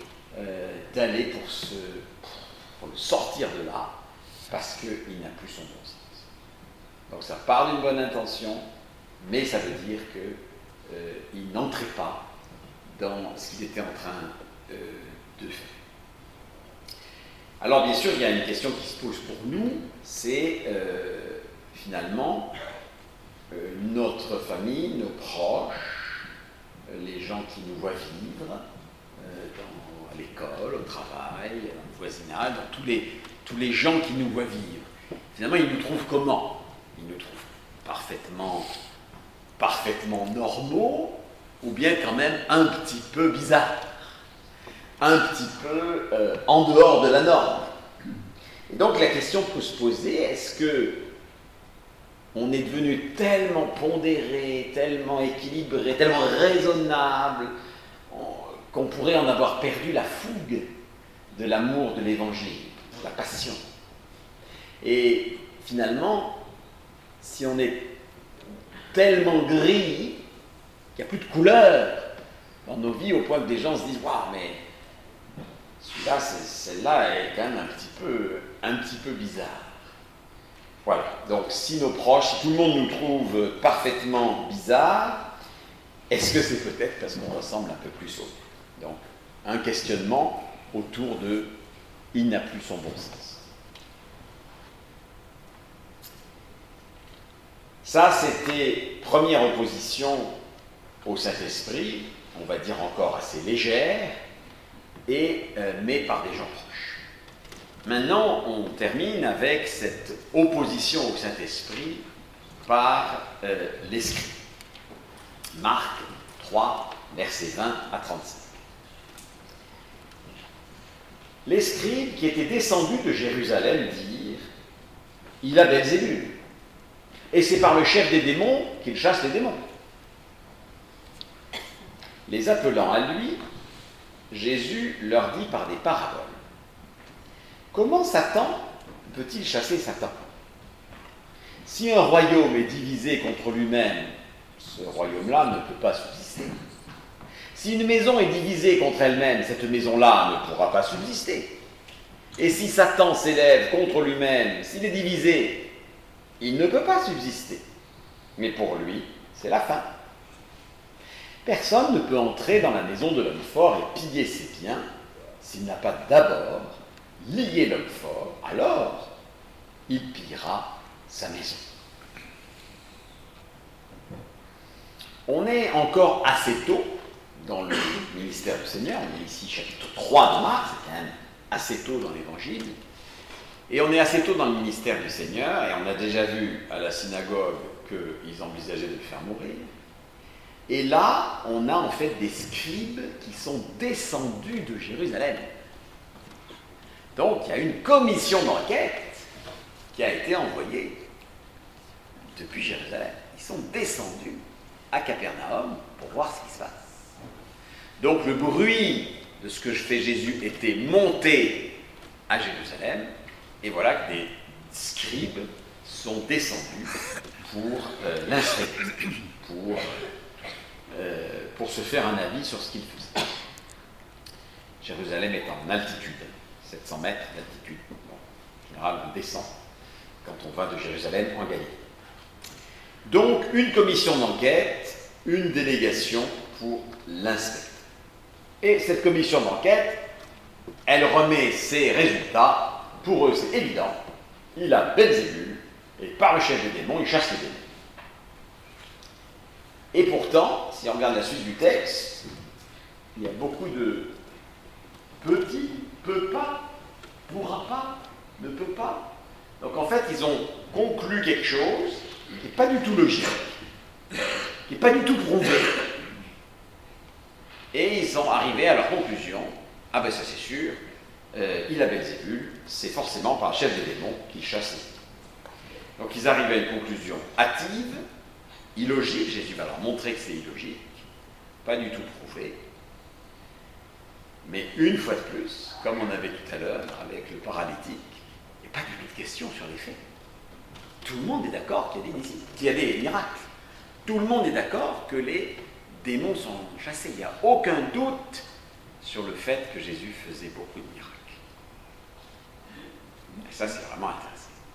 pour le sortir de là, parce qu'il n'a plus son bon sens. Donc ça part d'une bonne intention, mais ça veut dire qu'il n'entrait pas dans ce qu'il était en train de faire. Alors bien sûr, il y a une question qui se pose pour nous, c'est finalement, notre famille, nos proches, les gens qui nous voient vivre, à l'école, au travail, dans le voisinage, dans tous les gens qui nous voient vivre, finalement, ils nous trouvent comment? Ils nous trouvent parfaitement normaux, ou bien quand même un petit peu bizarres, un petit peu en dehors de la norme. Et donc la question peut se poser, est-ce que on est devenu tellement pondéré, tellement équilibré, tellement raisonnable, qu'on pourrait en avoir perdu la fougue de l'amour de l'Évangile, la passion. Et finalement, si on est tellement gris, qu'il n'y a plus de couleur dans nos vies, au point que des gens se disent « Waouh, mais celle-là est quand même un petit peu bizarre. » Voilà, donc si nos proches, si tout le monde nous trouve parfaitement bizarres, est-ce que c'est peut-être parce qu'on ressemble un peu plus aux... Donc, un questionnement autour de « il n'a plus son bon sens ». Ça, c'était première opposition au Saint-Esprit, on va dire encore assez légère, mais par des gens proches. Maintenant, on termine avec cette opposition au Saint-Esprit par les scribes. Marc 3, versets 20 à 35. Les scribes qui étaient descendus de Jérusalem dirent « Il a Belzébul, et c'est par le chef des démons qu'il chasse les démons. » Les appelant à lui, Jésus leur dit par des paraboles. Comment Satan peut-il chasser Satan? Si un royaume est divisé contre lui-même, ce royaume-là ne peut pas subsister. Si une maison est divisée contre elle-même, cette maison-là ne pourra pas subsister. Et si Satan s'élève contre lui-même, s'il est divisé, il ne peut pas subsister. Mais pour lui, c'est la fin. Personne ne peut entrer dans la maison de l'homme fort et piller ses biens s'il n'a pas d'abord lié l'homme fort, alors il pillera sa maison. On est encore assez tôt dans le ministère du Seigneur, on est ici chapitre 3 de Marc, c'est quand même assez tôt dans l'Évangile, et on est assez tôt dans le ministère du Seigneur, et on a déjà vu à la synagogue qu'ils envisageaient de le faire mourir. Et là, on a en fait des scribes qui sont descendus de Jérusalem. Donc, il y a une commission d'enquête qui a été envoyée depuis Jérusalem. Ils sont descendus à Capernaum pour voir ce qui se passe. Donc, le bruit de ce que fait Jésus était monté à Jérusalem, et voilà que des scribes sont descendus pour l'inspecter, pour se faire un avis sur ce qu'il faisait. Jérusalem est en altitude, 700 mètres d'altitude. Bon, en général, on descend quand on va de Jérusalem en Galilée. Donc, une commission d'enquête, une délégation pour l'inspecter. Et cette commission d'enquête, elle remet ses résultats. Pour eux, c'est évident. Il a Belzébul, et par le chef des démons, il chasse les démons. Et pourtant, si on regarde la suite du texte, il y a beaucoup de petits, peut pas, pourra pas, ne peut pas. Donc en fait, ils ont conclu quelque chose qui n'est pas du tout logique, qui n'est pas du tout prouvé. Et ils sont arrivés à leur conclusion, ah ben ça c'est sûr, il a Belzébul, c'est forcément par le chef des démons qui chasse les démons. Donc ils arrivent à une conclusion hâtive, illogique, Jésus va leur montrer que c'est illogique, pas du tout prouvé, mais une fois de plus, comme on avait tout à l'heure avec le paralytique, il n'y a pas du tout de question sur les faits. Tout le monde est d'accord qu'il y a des miracles. Tout le monde est d'accord que les démons sont chassés. Il n'y a aucun doute sur le fait que Jésus faisait beaucoup de miracles. Et ça, c'est vraiment intéressant.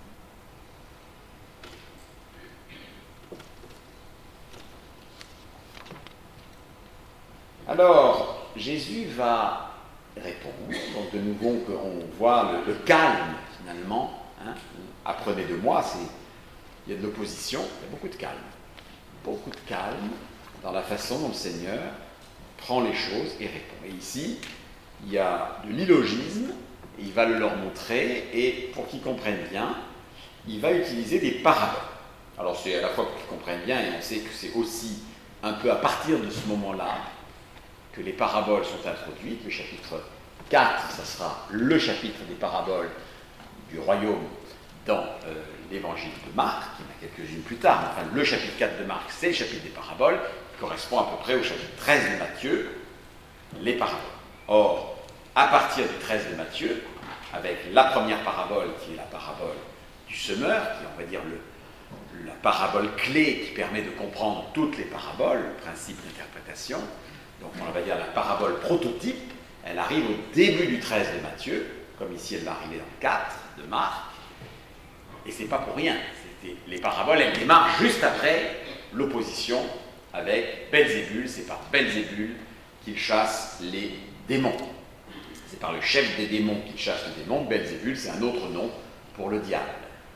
Alors, Jésus va répondre. Donc, de nouveau, on voit le calme, finalement. Apprenez de moi, il y a de l'opposition, il y a beaucoup de calme. Beaucoup de calme dans la façon dont le Seigneur prend les choses et répond. Et ici, il y a de l'illogisme, et il va le leur montrer, et pour qu'ils comprennent bien, il va utiliser des paraboles. Alors c'est à la fois pour qu'ils comprennent bien, et on sait que c'est aussi un peu à partir de ce moment-là que les paraboles sont introduites. Le chapitre 4, ça sera le chapitre des paraboles du royaume dans l'évangile de Marc, il y en a quelques-unes plus tard, mais enfin le chapitre 4 de Marc, c'est le chapitre des paraboles, qui correspond à peu près au chapitre 13 de Matthieu, les paraboles. Or, à partir du 13 de Matthieu, avec la première parabole, qui est la parabole du semeur, qui est, on va dire, la parabole clé qui permet de comprendre toutes les paraboles, le principe d'interprétation, donc on va dire la parabole prototype, elle arrive au début du 13 de Matthieu, comme ici elle va arriver dans le 4 de Marc, et c'est pas pour rien. Les paraboles, elles démarrent juste après l'opposition avec Belzébul. C'est par Belzébul qu'il chasse les démons. C'est par le chef des démons qu'il chasse les démons. Belzébul, c'est un autre nom pour le diable.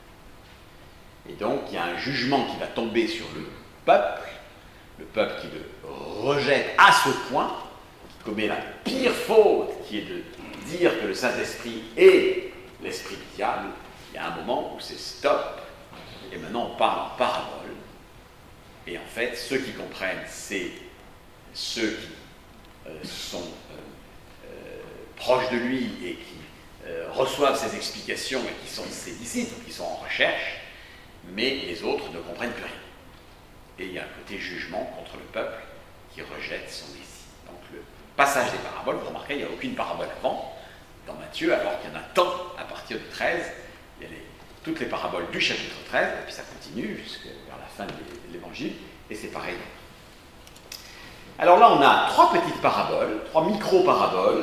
Et donc, il y a un jugement qui va tomber sur le peuple qui le rejette à ce point, qui commet la pire faute, qui est de dire que le Saint-Esprit est l'esprit du diable. Il y a un moment où c'est stop, et maintenant on parle en parabole. Et en fait, ceux qui comprennent, c'est ceux qui sont proches de lui et qui reçoivent ses explications et qui sont ses disciples, qui sont en recherche, mais les autres ne comprennent plus rien. Et il y a un côté jugement contre le peuple qui rejette son Messie. Donc le passage des paraboles, vous remarquez, il n'y a aucune parabole avant, dans Matthieu, alors qu'il y en a tant à partir du 13. Il y a toutes les paraboles du chapitre 13, et puis ça continue jusqu'à la fin de l'évangile, et c'est pareil. Alors là, on a 3 petites paraboles, 3 micro-paraboles.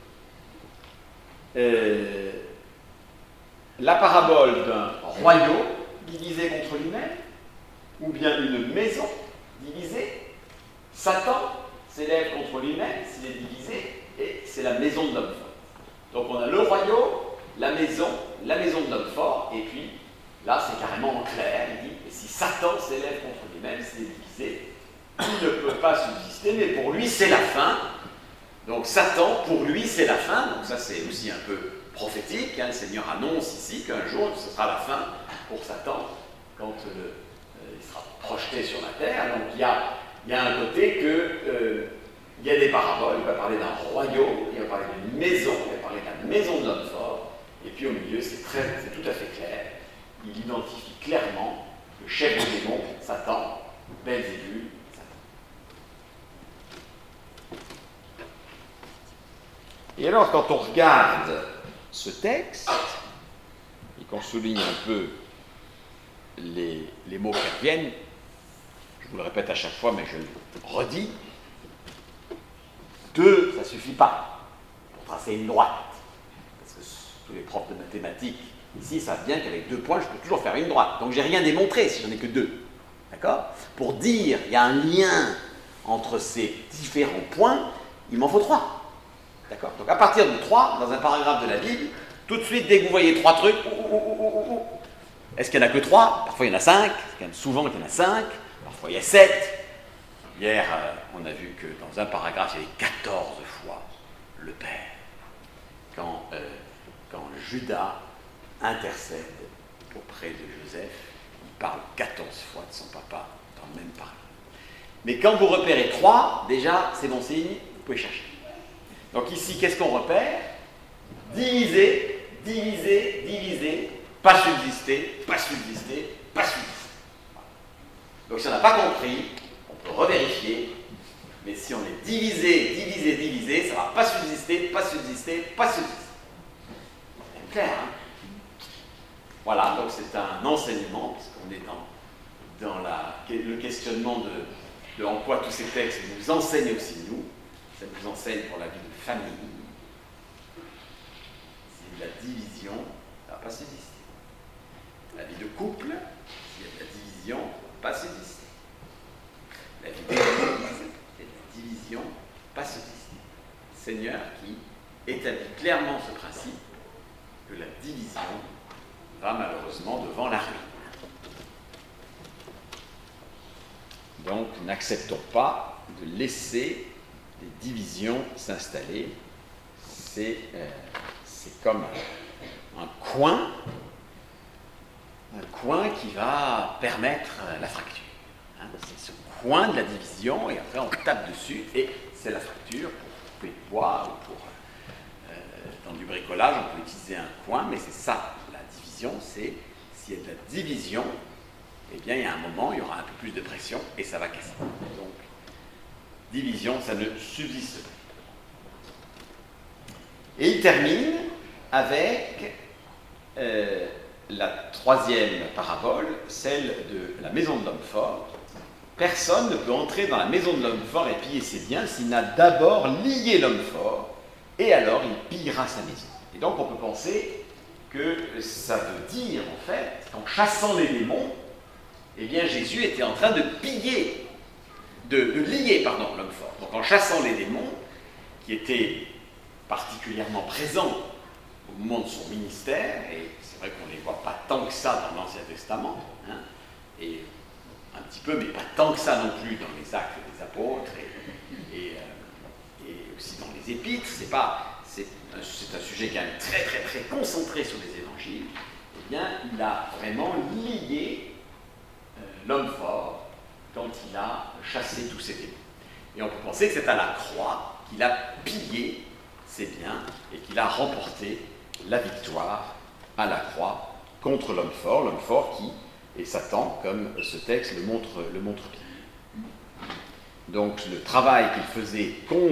La parabole d'un royaume divisé contre lui-même, ou bien une maison divisée. Satan s'élève contre lui-même, s'il est divisé, et c'est la maison de l'homme fort. Donc on a le royaume, la maison de l'homme fort, et puis là c'est carrément en clair, il dit, et si Satan s'élève contre lui-même, s'il est divisé, il ne peut pas subsister, mais pour lui c'est la fin. Donc Satan, pour lui c'est la fin, donc ça c'est aussi un peu prophétique, hein. Le Seigneur annonce ici qu'un jour ce sera la fin pour Satan, quand il sera projeté sur la terre. Donc il y a un côté que il y a des paraboles, il va parler d'un royaume, il va parler d'une maison, il va parler de la maison de l'homme fort, et puis au milieu, c'est tout à fait clair, il identifie clairement le chef des démons, Satan, Belzébul, Satan. Et alors, quand on regarde ce texte, et qu'on souligne un peu les mots qui reviennent, je vous le répète à chaque fois, mais je le redis, 2, ça ne suffit pas pour tracer une droite. Parce que tous les profs de mathématiques, ici, savent bien qu'avec 2 points, je peux toujours faire une droite. Donc, j'ai rien démontré si j'en ai que 2. D'accord ? Pour dire qu'il y a un lien entre ces différents points, il m'en faut 3. D'accord ? Donc, à partir de 3, dans un paragraphe de la Bible, tout de suite, dès que vous voyez 3 trucs, est-ce qu'il n'y en a que 3 ? Parfois, il y en a 5. C'est quand même souvent qu'il y en a 5. Parfois, il y a 7. Hier, on a vu que dans un paragraphe, il y avait 14 fois le Père. Quand Judas intercède auprès de Joseph, il parle 14 fois de son papa dans le même paragraphe. Mais quand vous repérez 3, déjà, c'est bon signe, vous pouvez chercher. Donc ici, qu'est-ce qu'on repère ? Diviser, diviser, diviser, pas subsister, pas subsister, pas subsister. Donc si on n'a pas compris, on peut revérifier, mais si on est divisé, divisé, divisé, ça ne va pas subsister, pas subsister, pas subsister. C'est clair, hein ? Voilà, donc c'est un enseignement, parce qu'on est dans le questionnement de en quoi tous ces textes nous enseignent aussi nous. Ça nous enseigne pour la vie de famille. S'il y a de la division, ça ne va pas subsister. La vie de couple, s'il y a de la division, pas subsister. La vie d'église, il y a de la division, pas subsister. Seigneur qui établit clairement ce principe que la division va malheureusement devant la ruine. Donc, n'acceptons pas de laisser des divisions s'installer. C'est comme un coin qui va permettre la fracture. Hein, c'est ce coin de la division, et après on tape dessus, et c'est la fracture pour couper le bois, ou pour, dans du bricolage, on peut utiliser un coin, mais c'est ça, la division, c'est s'il y a de la division, eh bien il y a un moment, il y aura un peu plus de pression, et ça va casser. Donc, division, ça ne subsiste pas. Et il termine avec la troisième parabole, celle de la maison de l'homme fort. Personne ne peut entrer dans la maison de l'homme fort et piller ses biens s'il n'a d'abord lié l'homme fort, et alors il pillera sa maison. Et donc on peut penser que ça veut dire, en fait, qu'en chassant les démons, eh bien Jésus était en train de lier l'homme fort. Donc en chassant les démons, qui étaient particulièrement présents au moment de son ministère, et c'est vrai qu'on ne les voit pas tant que ça dans l'Ancien Testament, hein, et un petit peu, mais pas tant que ça non plus dans les Actes des Apôtres et aussi dans les Épîtres. C'est un sujet quand même très très très concentré sur les Évangiles. Eh bien, il a vraiment lié l'homme fort quand il a chassé tous ces démons. Et on peut penser que c'est à la croix qu'il a pillé ses biens et qu'il a remporté la victoire à la croix contre l'homme fort qui est Satan, comme ce texte le montre bien. Donc le travail qu'il faisait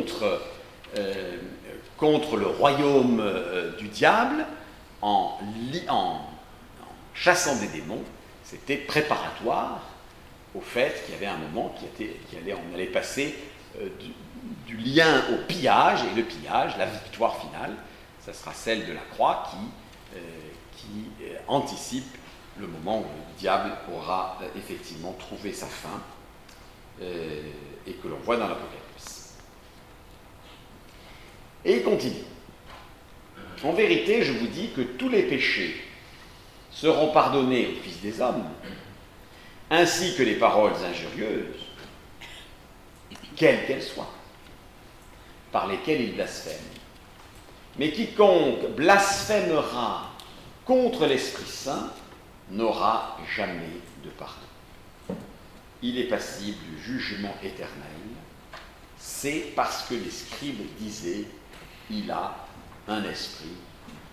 contre le royaume du diable en chassant des démons, c'était préparatoire au fait qu'il y avait un moment on allait passer du lien au pillage, et le pillage, la victoire finale, ça sera celle de la croix qui anticipe le moment où le diable aura effectivement trouvé sa fin et que l'on voit dans l'Apocalypse. Et il continue. En vérité, je vous dis que tous les péchés seront pardonnés aux fils des hommes, ainsi que les paroles injurieuses, quelles qu'elles soient, par lesquelles ils blasphèment. Mais quiconque blasphémera contre l'Esprit Saint n'aura jamais de pardon. Il est passible du jugement éternel. C'est parce que les scribes disaient « il a un esprit impur ».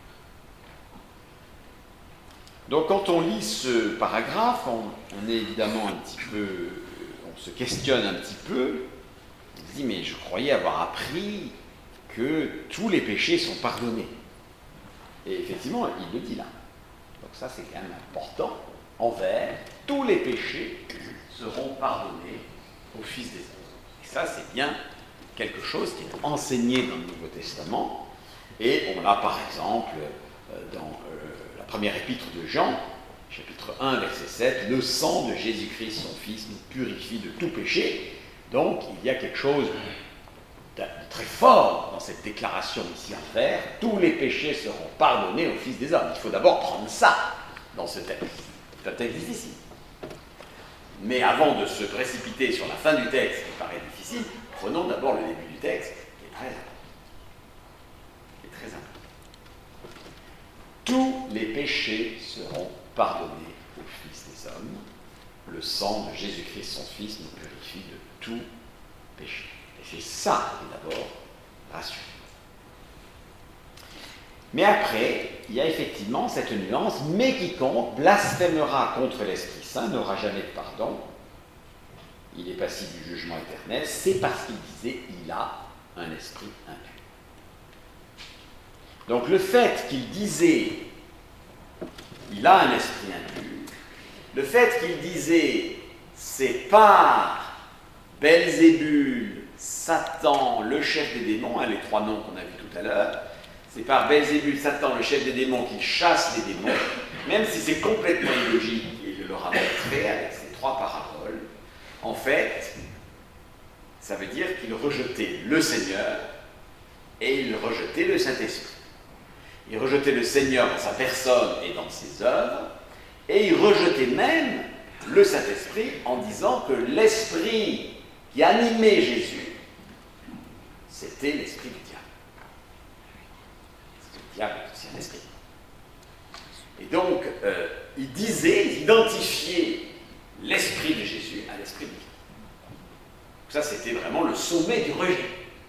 Donc quand on lit ce paragraphe, on est évidemment on se questionne un petit peu, on se dit mais je croyais avoir appris que tous les péchés sont pardonnés. Et effectivement, il le dit là. Donc ça c'est quand même important. Envers, tous les péchés seront pardonnés aux fils des hommes. Et ça c'est bien quelque chose qui est enseigné dans le Nouveau Testament. Et on l'a par exemple dans la première épître de Jean, chapitre 1, verset 7, « Le sang de Jésus-Christ, son Fils, nous purifie de tout péché ». Donc, il y a quelque chose de très fort dans cette déclaration ici à faire. Tous les péchés seront pardonnés aux fils des hommes. Il faut d'abord prendre ça dans ce texte. C'est un texte difficile. Mais avant de se précipiter sur la fin du texte, qui paraît difficile, prenons d'abord le début du texte, qui est très important. Tous les péchés seront pardonnés aux fils des hommes. Le sang de Jésus-Christ, son Fils, nous purifie de tout péché. Et c'est ça qui est d'abord rassurant. Mais après, il y a effectivement cette nuance, mais quiconque blasphémera contre l'Esprit Saint n'aura jamais de pardon. Il est passible du jugement éternel, c'est parce qu'il disait il a un esprit impur. Donc le fait qu'il disait il a un esprit impur, le fait qu'il disait c'est par Belzébul, Satan, le chef des démons, les trois noms qu'on a vus tout à l'heure, c'est par Belzébul, Satan, le chef des démons, qui chasse les démons, même si c'est complètement illogique, et je le montré avec ces trois paraboles, en fait, ça veut dire qu'il rejetait le Seigneur et il rejetait le Saint-Esprit. Il rejetait le Seigneur dans sa personne et dans ses œuvres, et il rejetait même le Saint-Esprit en disant que l'esprit qui animait Jésus, c'était l'esprit du diable. Parce que le diable est aussi un esprit. Et donc, il identifiait l'esprit de Jésus à l'esprit du diable. Ça, c'était vraiment le sommet du rejet.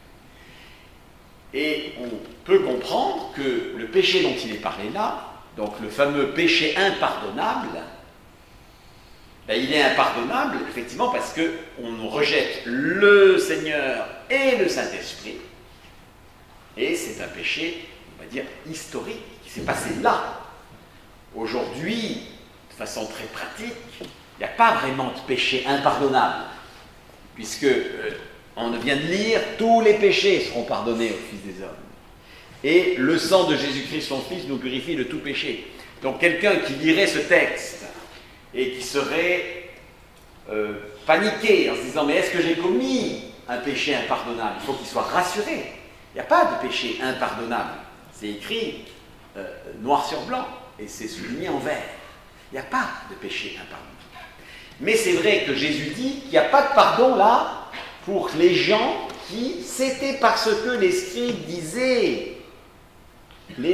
Et on peut comprendre que le péché dont il est parlé là, donc le fameux péché impardonnable, ben, il est impardonnable, effectivement, parce qu'on rejette le Seigneur et le Saint-Esprit, et c'est un péché, on va dire, historique, qui s'est passé là. Aujourd'hui, de façon très pratique, il n'y a pas vraiment de péché impardonnable, puisque on vient de lire, tous les péchés seront pardonnés au Fils des hommes. Et le sang de Jésus-Christ, son Fils, nous purifie de tout péché. Donc quelqu'un qui lirait ce texte et qui serait paniqué en se disant « Mais est-ce que j'ai commis un péché impardonnable ?» Il faut qu'il soit rassuré. Il n'y a pas de péché impardonnable. C'est écrit noir sur blanc et c'est souligné en vert. Il n'y a pas de péché impardonnable. Mais c'est vrai que Jésus dit qu'il n'y a pas de pardon là pour les gens qui, c'était parce que les scribes disaient, il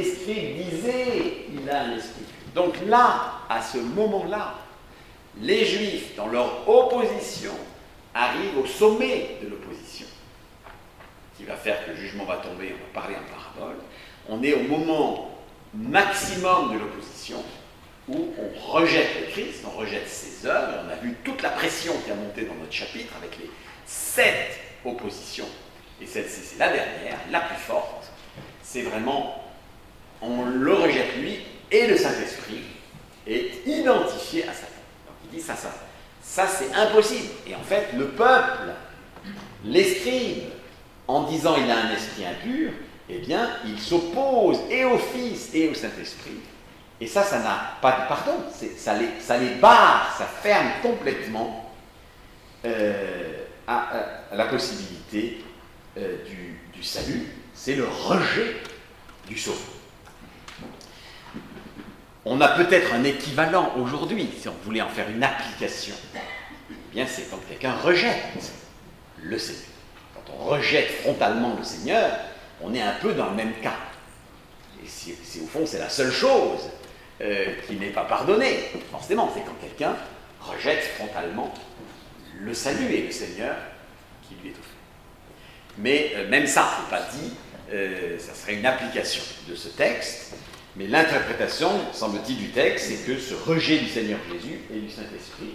a un esprit. Donc là, à ce moment-là, les Juifs, dans leur opposition, arrivent au sommet de l'opposition, qui va faire que le jugement va tomber, on va parler en parabole. On est au moment maximum de l'opposition, où on rejette le Christ, on rejette ses œuvres. On a vu toute la pression qui a monté dans notre chapitre, avec les 7 oppositions. Et celle-ci, c'est la dernière, la plus forte. C'est vraiment, on le rejette lui, et le Saint-Esprit est identifié à Satan. Donc il dit ça c'est impossible. Et en fait, le peuple, les scribes, en disant il a un esprit impur, eh bien, il s'oppose et au Fils et au Saint-Esprit. Et ça n'a pas de pardon. Ça les barre, ça ferme complètement à la possibilité du salut. C'est le rejet du sauveur. On a peut-être un équivalent aujourd'hui, si on voulait en faire une application. Eh bien, c'est quand quelqu'un rejette le Seigneur. Quand on rejette frontalement le Seigneur, on est un peu dans le même cas. Et si au fond, c'est la seule chose qui n'est pas pardonnée, forcément, c'est quand quelqu'un rejette frontalement le salut et le Seigneur qui lui est offert. Mais même ça, ce n'est pas dit, ça serait une application de ce texte. Mais l'interprétation, semble-t-il, du texte, c'est que ce rejet du Seigneur Jésus et du Saint-Esprit,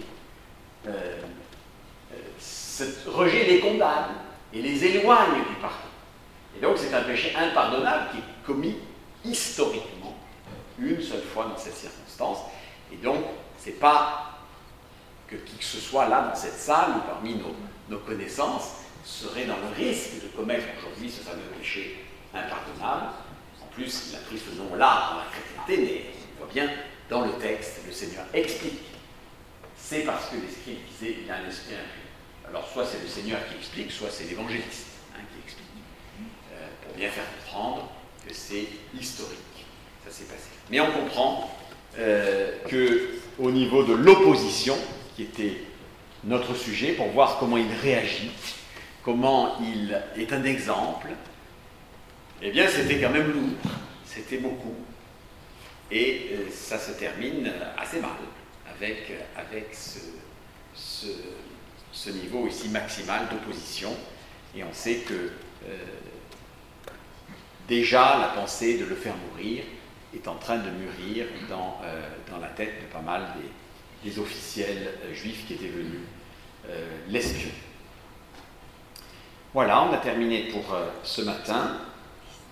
ce rejet les condamne et les éloigne du pardon. Et donc c'est un péché impardonnable qui est commis historiquement une seule fois dans cette circonstance. Et donc, ce n'est pas que qui que ce soit là, dans cette salle, ou parmi nos connaissances, serait dans le risque de commettre aujourd'hui ce fameux péché impardonnable. En plus, il a pris ce nom-là dans la chrétienté, mais on voit bien, dans le texte, le Seigneur explique. C'est parce que les scribes disaient il a un esprit impur. Alors, soit c'est le Seigneur qui explique, soit c'est l'évangéliste qui explique. Pour bien faire comprendre que c'est historique. Ça s'est passé. Mais on comprend qu'au niveau de l'opposition, qui était notre sujet, pour voir comment il réagit, comment il est un exemple, eh bien c'était quand même lourd, c'était beaucoup. Et ça se termine assez mal avec ce niveau ici maximal d'opposition. Et on sait que déjà la pensée de le faire mourir est en train de mûrir dans la tête de pas mal des officiels juifs qui étaient venus l'espionner. Voilà, on a terminé pour ce matin.